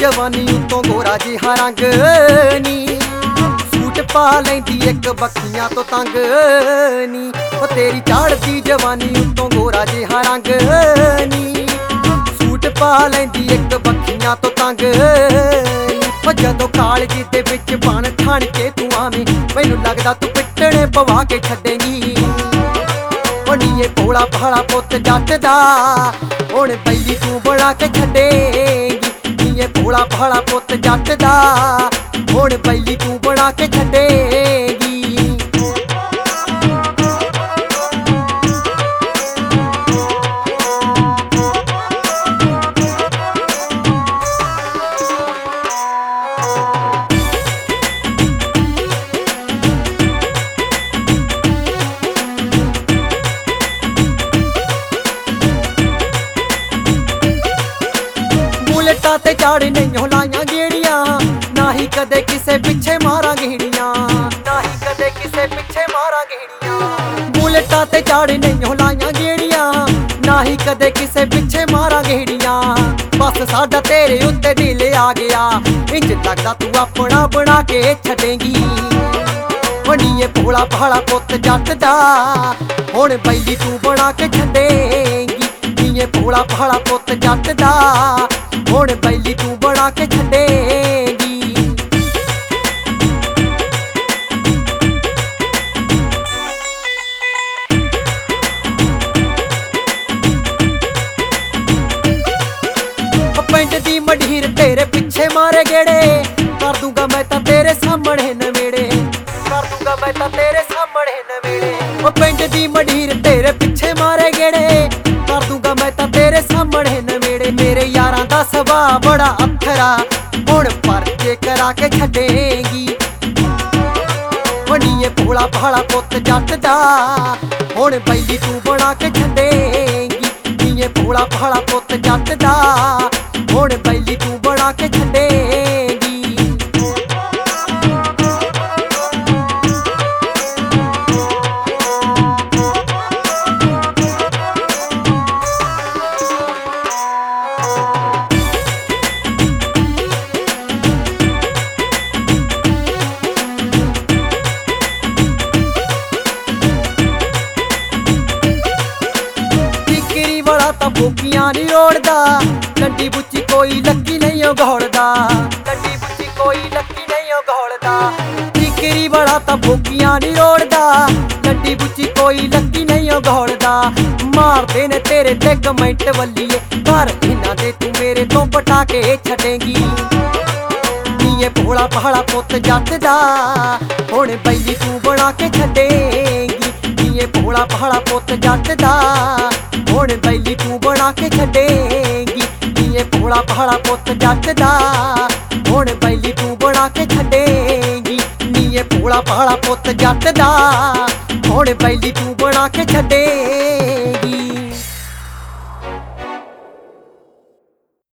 जवानी उत्तों गोरा जिहा रंग नी, सूट पा लैंदी एक बखियां तो तंग नी। ओ तेरी चढ़दी जवानी उत्तों गोरा जिहा रंग नी, सूट पा लैंदी एक बखियां तो तंग नी। ओ जदों कालजी दे विच बण ठण के तू आवें, मैनूं लगदा तू पिट्टणे पवा के छड्डेंगी। ओ नीए भोला भाला पुੱਤ जट दा हुण बैली तू बना के छड्डेंगी। नीए भोला भाला पुੱਤ जट दा हुण बैली तू बना के छड्डेंगी। बुलेटां ते चाड़ नहीं लाइयां गेड़ियां, ना ही कदे किसे पिछे मारा गेड़ियां, ना ही कदे किसे पिछे मारा गेड़ियां। बुलेटां ते चाड़ नहीं लाइयां गेड़ियां, ना ही कदे किसे पिछे मारा गेड़ियां। बस साडा तेरे उत्ते दिल आ गया, इंज लगदा तू अपना बना के छड्डेंगी। नीए भोला भाला पुੱਤ जट दा हुण बैली तू बना के छड्डेंगी। नीए भोला भाला पुੱਤ जट दा हुण बैली तू बना के छड्डेंगी। पिंड दी मढीर तेरे पिछे मारे गेड़े, कर दूंगा मैं तां तेरे सामणे नवेड़े, कर दूंगा मैं तां तेरे सामणे नवेड़े। ओ पिंड दी मढीर तेरे पिछे मारे गेड़े, कर दूंगा मैं तां तेरे सामणे नवेड़े। मेरे यारां दा सुभाऽ बड़ा अत्थरा, हुण परचे करा के छड्डेंगी। ओ नीए भोला भाला पुੱਤ जट दा हुण बैली तू बना के छड्डेंगी। नीए भोला भाला पुੱਤ जट दा हुण बैली तू बना के छड्डेंगी। भूखियां नहीं रोड़दा, लड्डी बुच्ची कोई लक्की नहीं घोड़दा, लड्डी बुच्ची कोई लक्की नहीं घोड़दा। ठिकरी बड़ा तां भूखियां नहीं रोड़दा, लड्डी बुच्ची कोई लक्की नहीं घोड़दा। मारदे ने तेरे ते कमेंट वल्लीए, पर इन्हां दे तू मेरे तो पटाके छड्डेंगी। नीए भोला भाला पुੱਤ जट दा हुण बैली तू बना के छड्डेंगी। नीए भोला भाला पुੱਤ जट दा हुण बैली तू बना के छड्डेंगी। नीए भोला भाला पुੱਤ जट दा हुण बैली तू बना के छड्डेंगी। नीए भोला भाला पुੱਤ जट दा हुण बैली तू बना के छड्डेंगी।